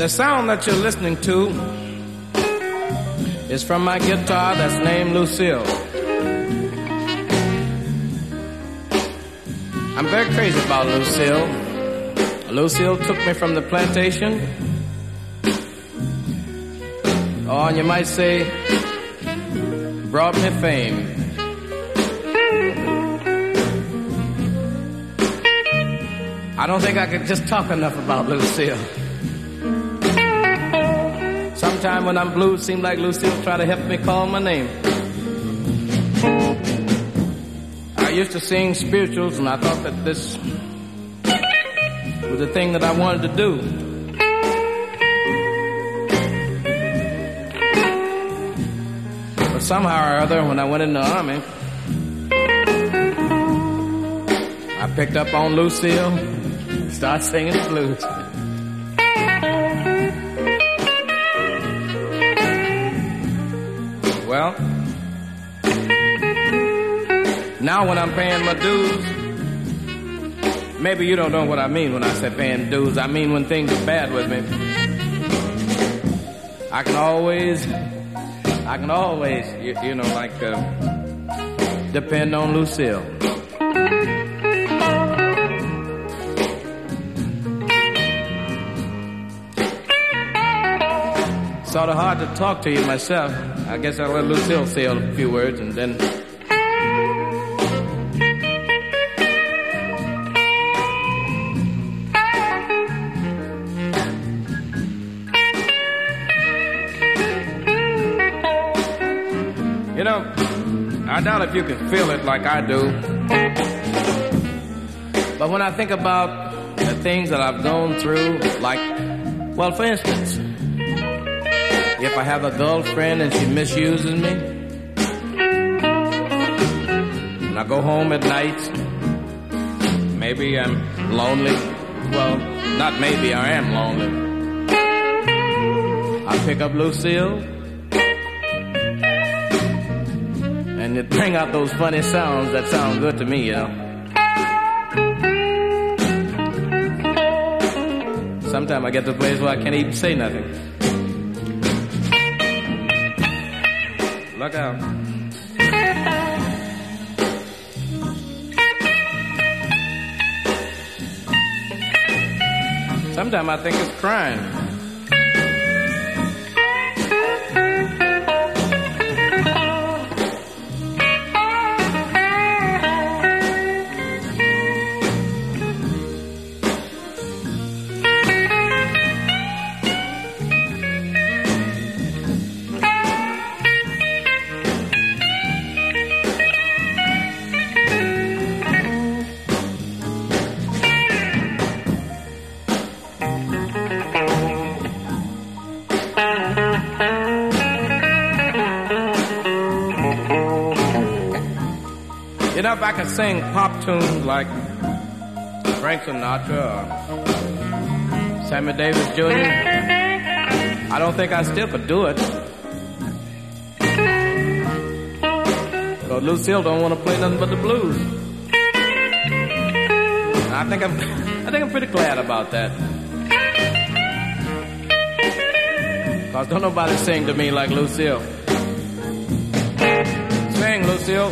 The sound that you're listening to is from my guitar that's named Lucille. I'm very crazy about Lucille. Lucille took me from the plantation. Oh, and you might say, brought me fame. I don't think I could just talk enough about Lucille. Sometime when I'm blue, it seems like Lucille try to help me call my name. I used to sing spirituals, and I thought that this was the thing that I wanted to do. But somehow or other, when I went in the army, I picked up on Lucille, started singing the blues. Well, now when I'm paying my dues, maybe you don't know what I mean when I say paying dues. I mean when things are bad with me. I can always, you know, like, depend on Lucille. Sort of hard to talk to you myself. I guess I'll let Lucille say a few words and then... You know, I doubt if you can feel it like I do. But when I think about the things that I've gone through, like, well, for instance, if I have a girlfriend and she misuses me, and I go home at night, maybe I'm lonely. Well, not maybe, I am lonely. I pick up Lucille, and it bring out those funny sounds that sound good to me, you know. Sometimes I get to a place where I can't even say nothing. Look out. Sometimes I think it's crying. You know, if I could sing pop tunes like Frank Sinatra or Sammy Davis Jr., I don't think I still could do it. Because Lucille don't want to play nothing but the blues. And I think I'm pretty glad about that. Because don't nobody sing to me like Lucille. Sing, Lucille.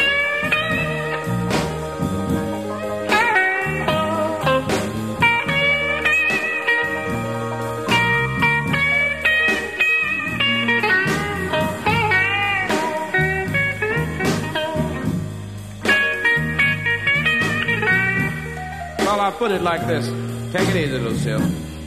Well, I'll put it like this. Take it easy, Lucille.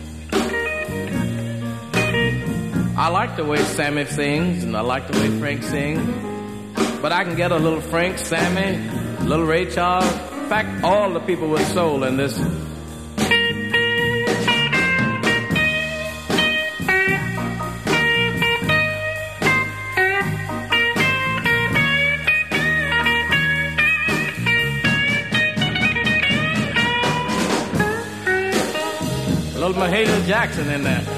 I like the way Sammy sings, and I like the way Frank sings. But I can get a little Frank, Sammy, a little Ray Charles. In fact, all the people with soul in this. A little Mahalia Jackson in there.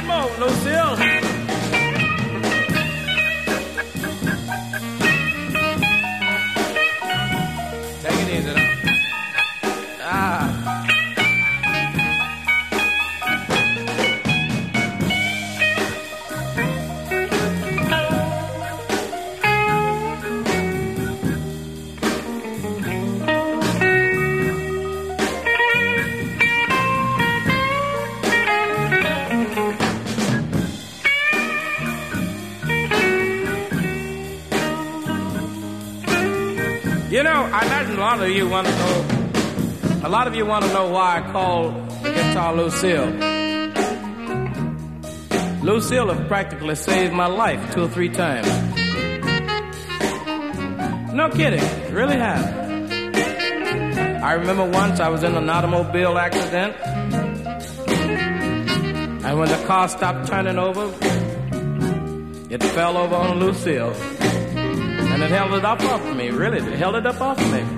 One more, Lucille. Take it easy now. You know, I imagine a lot of you want to know why I call the guitar Lucille. Lucille have practically saved my life 2 or 3 times. No kidding, really have. I remember once I was in an automobile accident, and when the car stopped turning over, it fell over on Lucille. And it held it up off of me, really. It held it up off of me.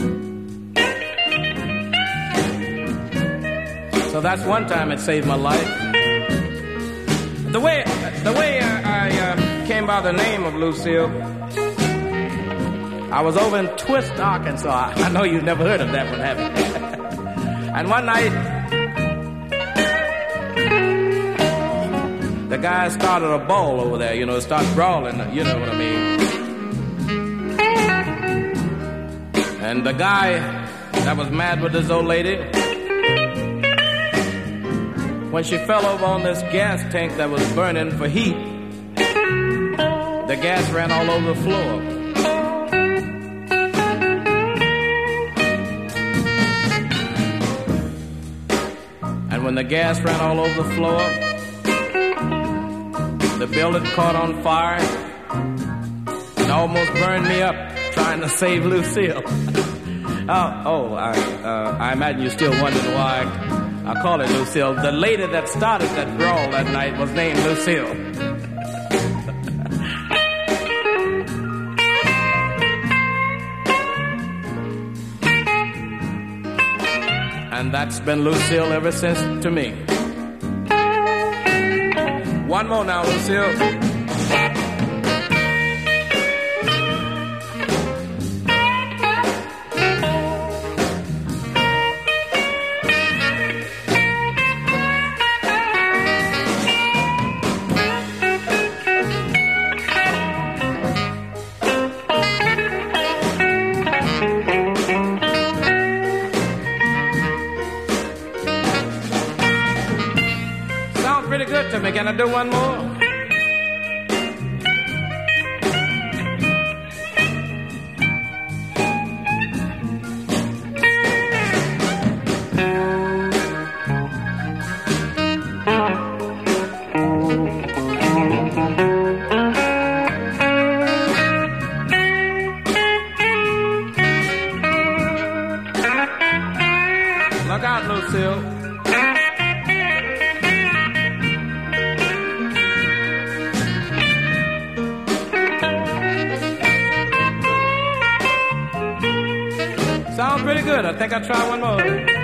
So that's one time it saved my life. The way I came by the name of Lucille, I was over in Twist, Arkansas. I know you've never heard of that one, have you? And one night, the guy started a ball over there, started brawling, you know what I mean. And the guy that was mad with this old lady, when she fell over on this gas tank that was burning for heat, the gas ran all over the floor. And when the gas ran all over the floor, the building caught on fire and almost burned me up trying to save Lucille. I imagine you're still wondering why I call it Lucille. The lady that started that brawl that night was named Lucille. And that's been Lucille ever since to me. One more now, Lucille. Pretty good to me. Can I do one more? Look out, Lucille. Sounds pretty good. I think I'll try one more.